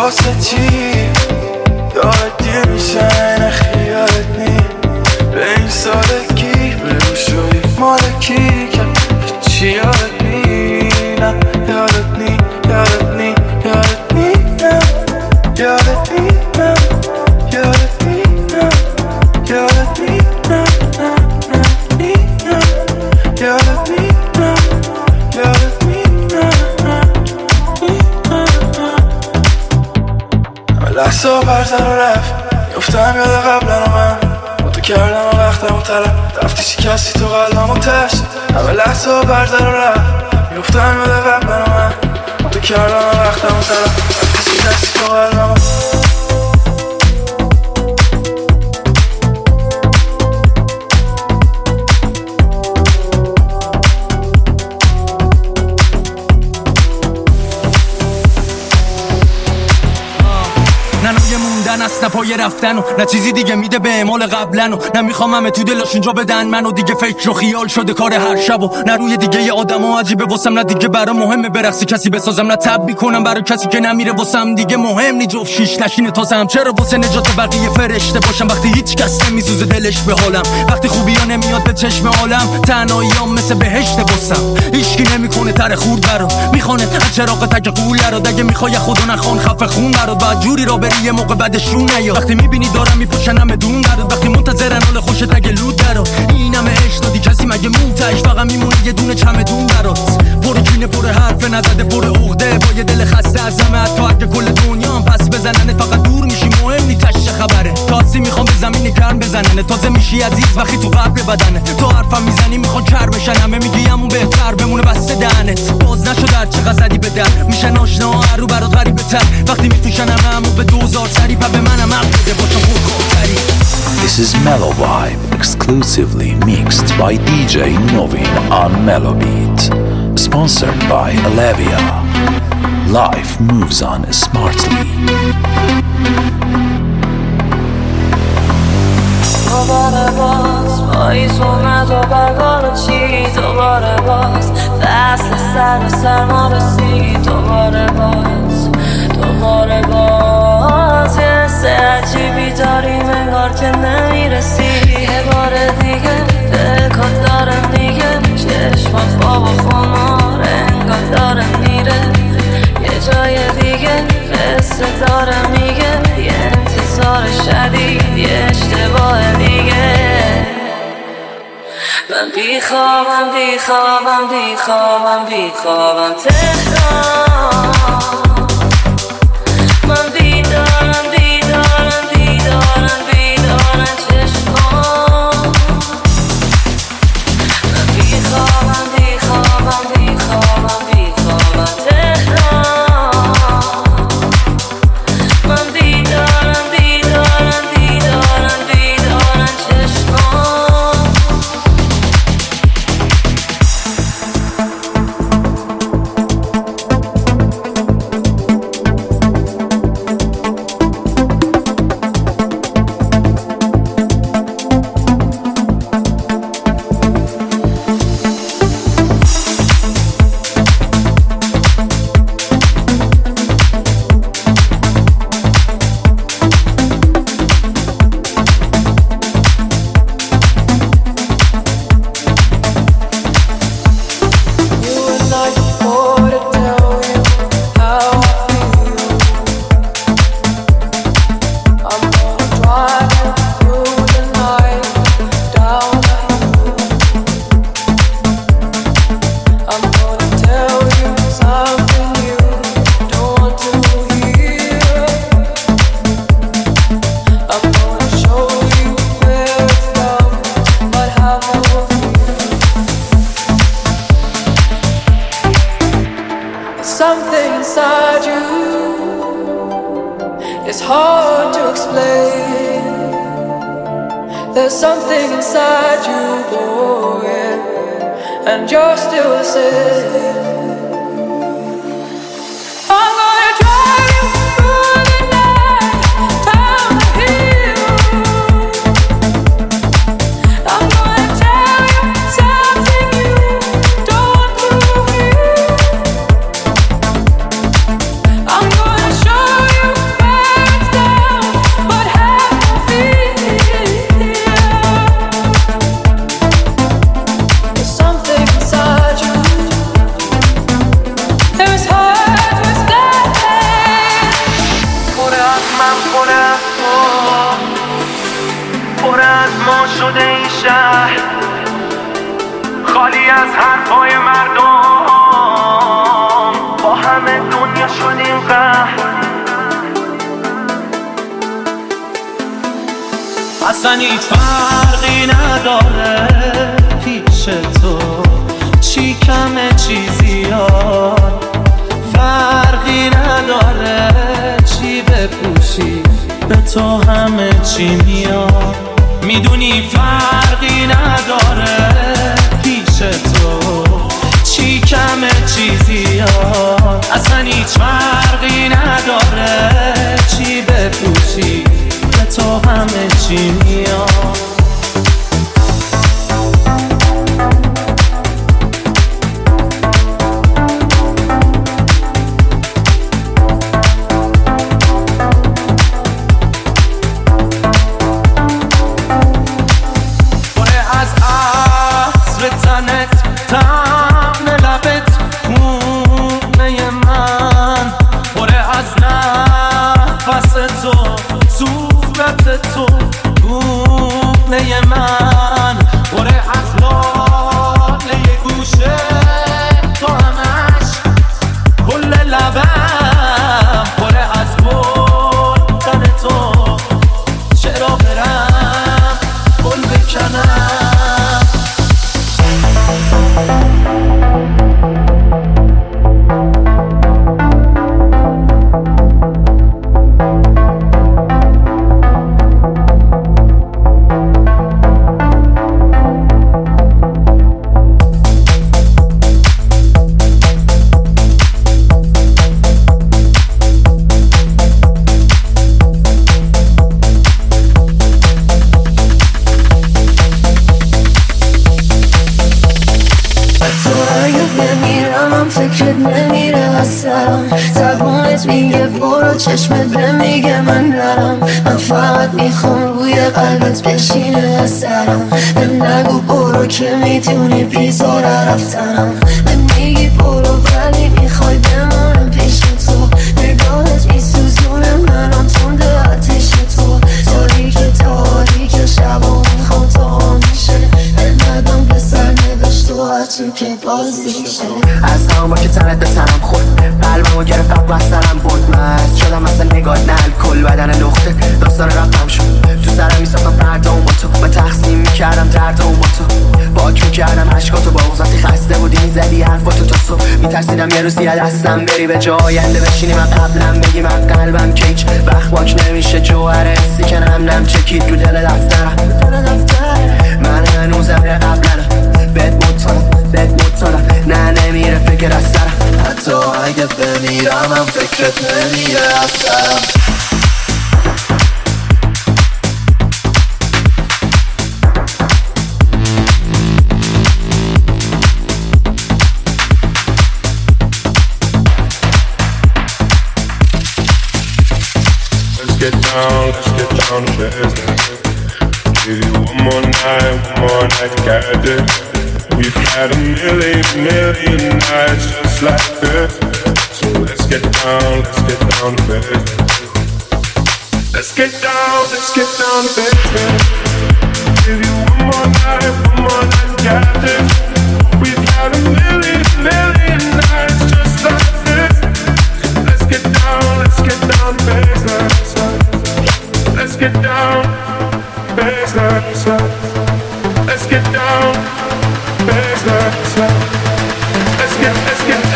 واسه چی یادت میشه نه خیالت نی به این سادگی بگو شدی مالکی که چی یادت نی نه یادت نی یادت نی یادت نی نه یادت نی نه یادت نی نه یادت نی نه نه نه نی نه یادت نی نه یادت نی نه نه لحظه و برزن و رفت میفتم یاد قبلن و من با تو کردم و وقتم و طلب رفتی شکستی تو قلبم و تشت همه لحظه و برزن و رفت میفتم یاد قبلن و من با تو کردم و وقتم و طلب رفتی شکستی تو قلبم و است نه پای رفتن و نه چیزی دیگه میده به اعمال قبلن و نه میخوام همه تو دلشون جا بدن منو دیگه فکر و خیال شده کار هر شب و نه روی دیگه ی آدما عجیبه واسم نه دیگه برا مهمه برقصی کسی بسازم نه تب میکنم برای کسی که نمیره واسم دیگه مهم نی جفت شیش نشینه تازم چرا واسه نجات بقیه فرشته باشم وقتی هیچ کس نمیسوزه دلش به حالم وقتی خوبیا نمیاد به چشم عالم تنهاییام مثل بهشت واسم هیچکی نمیکنه تر خورد برا میخونه از چراغ تک قوله رو دیگه میخوای خدا نخوان خفه خون برات بعد جوری را بری یه موقع بعدشون نیاد وقتی میبینی دارم میپوشنم بدون برات وقتی منتظرن حال خوشت اگه لود درا اینم عشق دادی کسی مگه موتش فقط میمونه یه دونه چمدون برات پر کینه پر حرف نزده پر عقده با یه دل خسته از همه حتی اگه کل دنیا پس بزننه فقط دور میشی مهم نی تشه خبره تازه میخوام به زمین گرم بزننه تازه میشی عزیز وقتی تو قلب بدنه تو حرفم میزنی میخوان کر بشن همه میگی همون بهتر بمونه بسته دهنت باز نشد هر چقدر زدی به در میشن آشنا رو برات غریبه تر وقتی میفروشن همو به 2000 سری پا به منم عقل بده باشم خود خودتری. This is Mellow Vibe, exclusively mixed by DJ Novin on Mellow Beat. Sponsored by Alevia. Life moves on smartly. دوباره باز پاییز اومد و برگار چی دوباره باز فصل سرما رسید دوباره باز یه حس عجیبی داریم انگار که نمیرسی یه بار دیگه دلکات داره میگه چشمات خواب و خمار انگار داره میره یه جای دیگه قصه داره میگه یه انتظار شدید یه اشتباه دیگه من بیخوابم تهران من بیدارم چشمان من بیخوابم تهران من بیدارم چشمان Something inside you is hard to explain. There's something inside you, boy, and you're still the same. I'm gonna drive you through the night, down the hill. I'm gonna tell you something you don't believe. I'm gonna show you راضی از حرفای مردم، با همه دنیا شدیم قهر. اصلا هیچ فرقی نداره پیش تو، چی کمه چی زیاد، فرقی نداره چی بپوشی، به تو همه چی میاد. میدونی فرقی نداره پیش تو، چی کمه چی زیاد، اصلا هیچ فرقی نداره چی بپوشی، به تو همه چی میاد. تو گونه من بره از لاله گوشه تو همش کل لبم بره از گلدن تو، چرا برم گل بکنم. میگه برو، چشمت نمیگه من نرم. من فقط میخوام روی قلبت بشینه از سرم. من نگو برو که میتونی بیزاره رفتنم. من میگی برو ولی میخوای بمانم پیش تو. نگاهت میسوزونه منم تنده آتیش تو. تاریک شبا میخوام تا همیشه ندم به سر نوشت و هرچی که بازیشه. از همون با که تنت به تنم خورد، قلبمو گرفت و از سرم برد. مست شدم مثل نگاه نه الکل، بدن لخته داستان رفتم شد. تو سرم میساختم فردامو با تو، من تقسیم میکردم دردامو با تو. باک میکردم عشقاتو با وقتی خسته بودی میزدی حرفاتو تا صبح. میترسیدم یه روزی از دستم بری به جا آینده بشینی من قبلم بگی من قلبم که هیچ وقت باک نمیشه جوهر حسی که نم چکید رو دل دفترم. من هنوزم یه قبلنم بهت مطالم نه نمیره فکر از سرم. حتی اگه بمیرم هم فکرت نمیره از سرم. Let's get down to business. Give you one more night, got it. We've had a million nights just like this. So let's get down to business. Let's get down to business. Give you one more night, got this. We've had a million nights just like this. Let's get down to business. Let's get down to business. Let's get down to business. Let's get down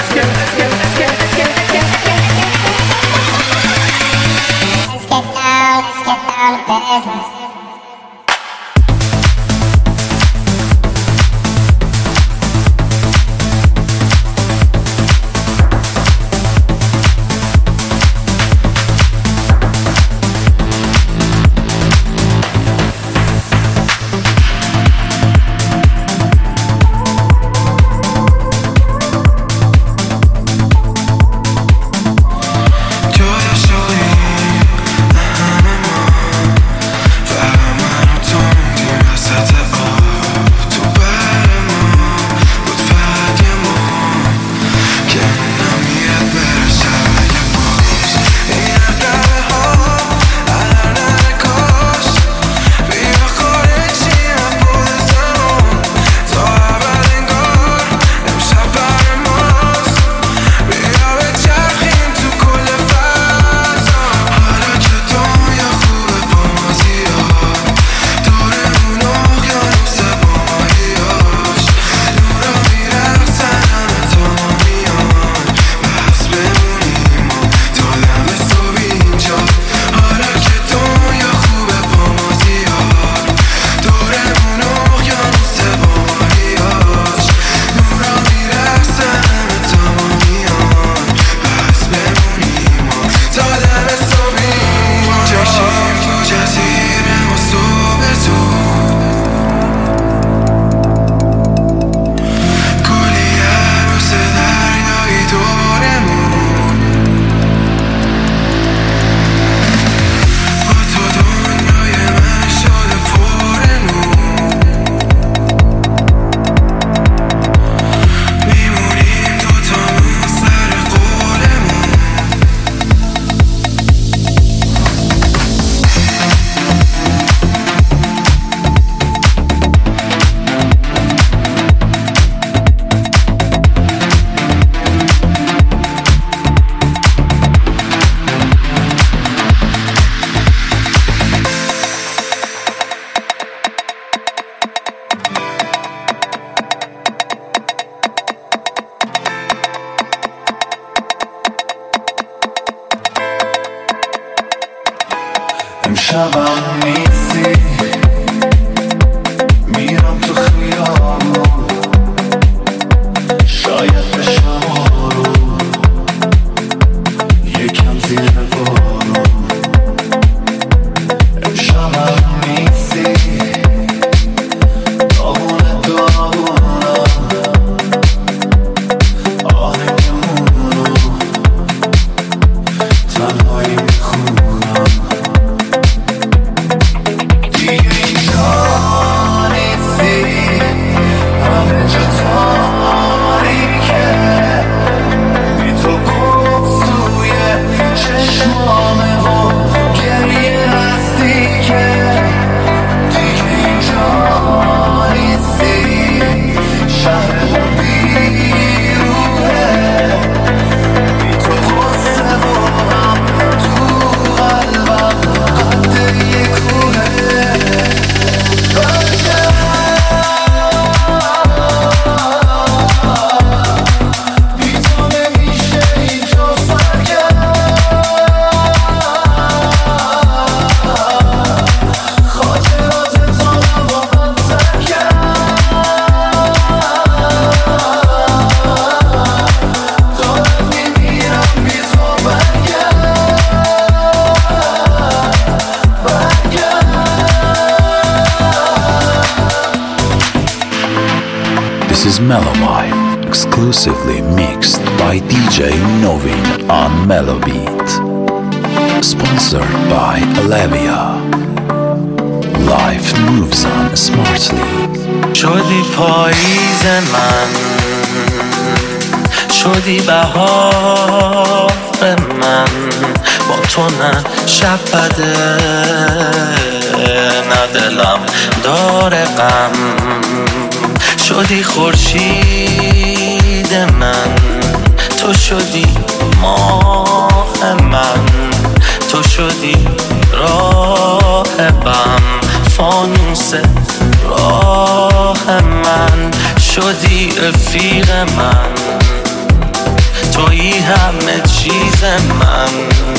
to business. امشبم نیستی میرم تو خیابون شاید بشم آروم یکم زیر بارون امشبم نیستی داغونه داغونم آه نمیمونم تنهایی میخونم دیگه اینجا نیستی همه جا تاریکه بی تو گفت توی چشمامه و گریه هستی که دیگه اینجا نیستی شهر بیروحه بی تو غصه و غم تو قلبم قد یک کوه بی تو نمیشه اینجا سرگرم خاطرات تو رو با من ترکم دارم میمیرم بی تو برگرم This is Mellow Vibe, exclusively mixed by DJ Novin on Mellow Beat. Sponsored by Alevia. Life moves on smartly. شدی پاییز من شدی بهار من با تو نه شب بده نه دلم داره غم شدی خورشید من تو شدی ماه من تو شدی راه بم فانوس راه من شدی رفیق من تویی همه چیز من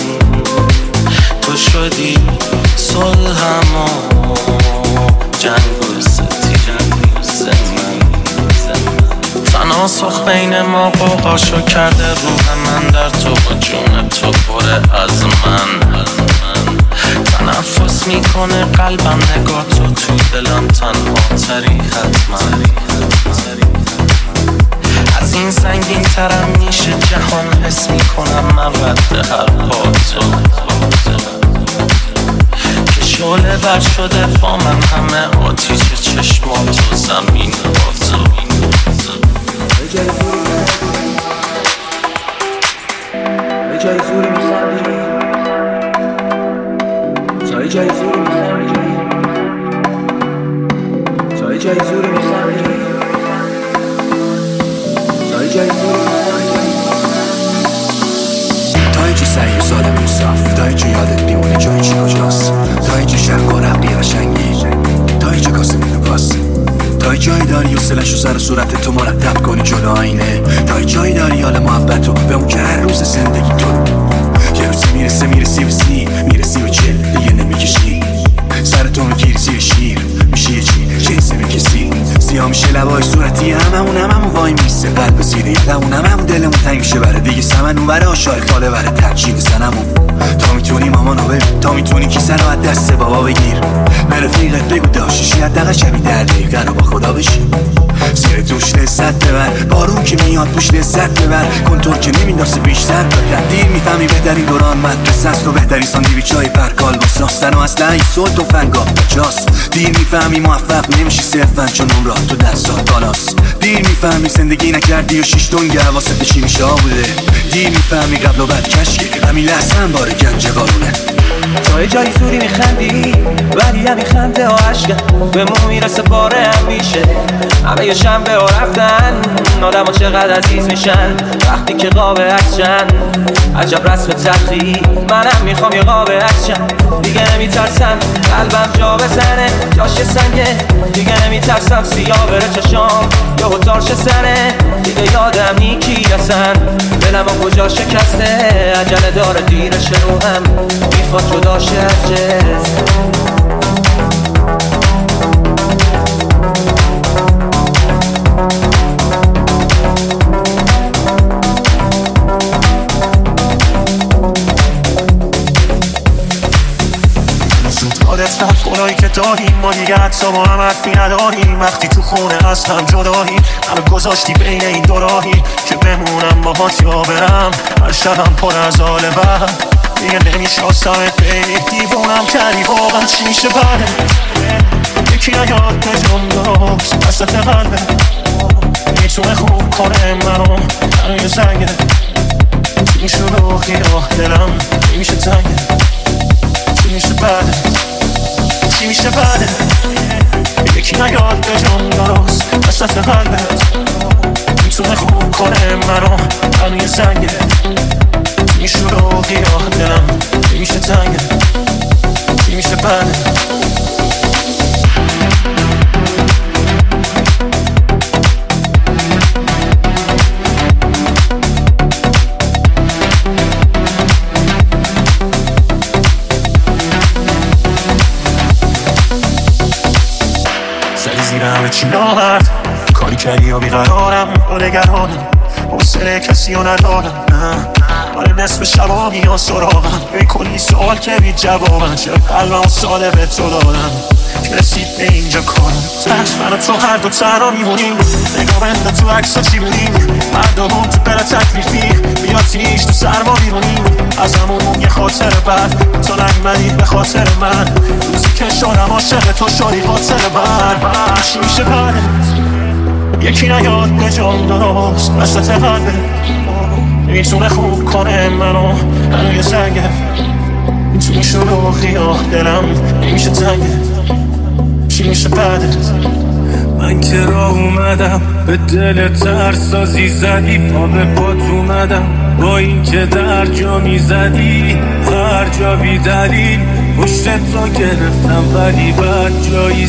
تو شدی صلحم و جنگ و ستیز من تناسخ بین ما قوقاشو کرده روح من در تو و جون تو پره از من تنفس میکنه قلبم نگاه تو دلم تنها تری حتما از این سنگین ترم میشه جهان حس میکنم من رد هر پا تو که شعله بر شده با من همه آتیش چشمات و زمین با تو یه جای زوری میخندی تا یه جای زوری میخندی تا یه جای زوری میخندی تا یه جای زوری میخندی تا یه جا سعی و ساده موصاف تا یه جا یادت میمونه جای چی کجاست تا یه جا شرق و رقی قشنگی تا یه جا کاسه میدوگاست تا یه جایی داری و سلش و سر و صورت تو مرتب کنی جلو آینه تا یه جایی داری حال محبتو به اون که هر روز زندگی تو یه روزی میرسی به چل دیگه نمیکشی سرتو میگیری زیر شیر میشه یه جنسه میکسی سیاه میشه لبای صورتی هممون وای میسته قلب سیده هممون دلمون تنگ میشه بره دیگه سمن اون بره آشای خاله بره ترچید سنمون تا میتونی مامانو ببین تا میتونی کیسه رو از دست بابا بگیر به رفیقت بگو داشتشی حداقل شبی در دقیقه رو با خدا بشی زیر توش لذت ببر بارون که میاد پوش لذت ببر کنتور که نمینداسه بیشتر بخن دیر میفهمی بهترین دوران مدرسه است و بهتری ساندویچ های پرکال با ساستن و اصلا این صلح و فنگاه بجاست دیر میفهمی موفق نمیشی صرفا چون اون راه تو دستات بالاست دیر میفهمی زندگی نکردی و 6 تنگ حواست چی میشه بوده دیر میفهمی قبل و بعد کشکی همین لحظه هم باره گنج قارونه تا یه جایی زوری میخندی ولی همین خنده ها عشقه به مو میرسه باره هم میشه همه یه شنبه ها رفتن آدم ها چقدر عزیز میشن وقتی که قاب عکسشن عجب رسم تلخی منم میخوام یه قاب عکسشن دیگه نمیترسم قلبم جا بزنه جاش سنگه دیگه نمیترسم سیاه بره چشام یه هتارش سنه دیگه یاد آدمی کی اصلا دلم کجا شکسته عجله داره دیرش روحم میخواد جداشه از جسم زودگارت رفت خونایی که داریم ما دیگه حتی با هم حرفی نداریم وقتی تو خونه از هم جداییم منو گذاشتی بین این دو راهی که بمونم باهات یا برم هر شبم پر از حال بد دیگه نمیشناسمت بین دیوونم کردی واقعا چی میشه بعدت یکی نیاد بجام درست وسط قلبه میتونه خوب کنه منو یه زنگه چی میشه روحی و دلم نمیشه تنگه چی میشه بعدت چی میشه بعدت یکی نیاد بجام درست وسط قلبت میتونه خوب کنه منو یه زنگه چی میشه روحی و دلم نمیشه تنگه چی میشه بعدت همه چی نامرد کاری کردی یا بیقرارم با نگرانم حوصله کسی رو ندارم آره نصف شبا میان سراغم به کلی سوال که بی جوابم چرا قلبم ساله به تو دادم که رسید به اینجا کارم تش من و تو هر دو تنها میمونیم نگاه بنده تو عکس ها چی بودیم مردمون تو بلا تکلیفی بیاد تیش تو سرما بیرونیم از همون یه خاطر بعد تو نگمدی به خاطر من روزی که شدم عاشق تو شدی خاطر من چی میشه بعدت یکی نیاد به جام درست وسط قلبه میتونه خوب کنه منو یه زنگه میتونه شروعی و دلم نمیشه تنگه چی میشه بعدت من که راه اومدم به دل ترسازی زدی پا به پات اومدم با این که در جا میزدی هر جا بی دلیل پشت تو گرفتم ولی بد جایی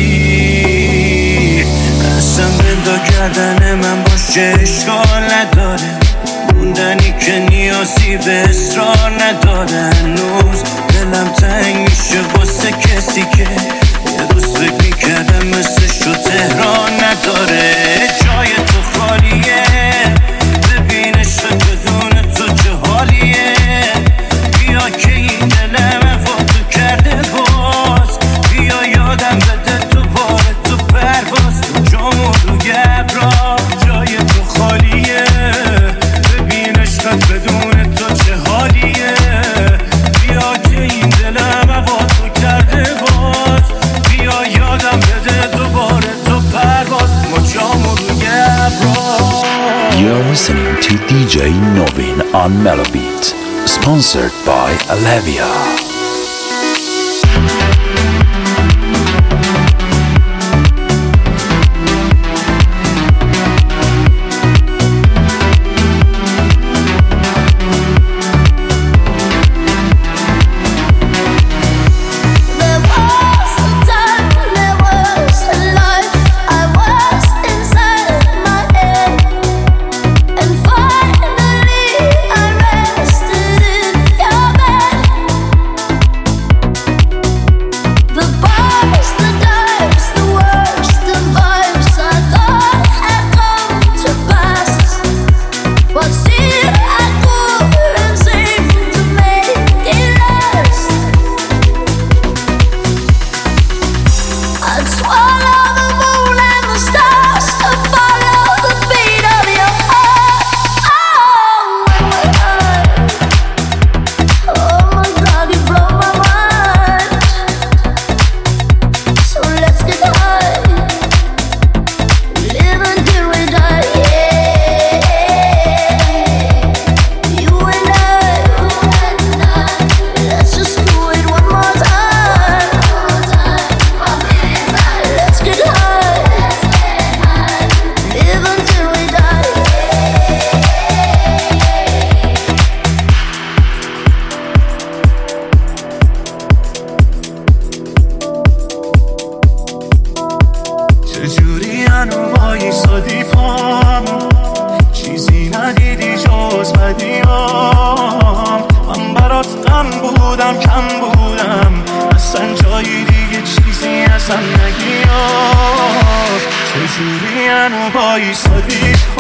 زدی اصلا بندا گردن من باشه اشکال نداره موندنی که نیازی به اصرار نداره هنوز دلم تنگ میشه واسه کسی که یه روز فکر میکردم مثلشو تهران نداره جای تو خالیه ببینش بدون تو چه حالیه بیا که این دلم وفاتو کرده باز بیا یادم بده تو باره تو پرواز جامو رو گبرا جای تو خالیه ببینش بدون تو چه حالیه بیا که این دلم وفاتو کرده باز بیا یادم بده دوباره تو پرواز ما جامو رو گبرا. You're listening to DJ Novin on Melobeat, sponsored by Alavia. نمیرسن نگیات چجوری انو بایستادی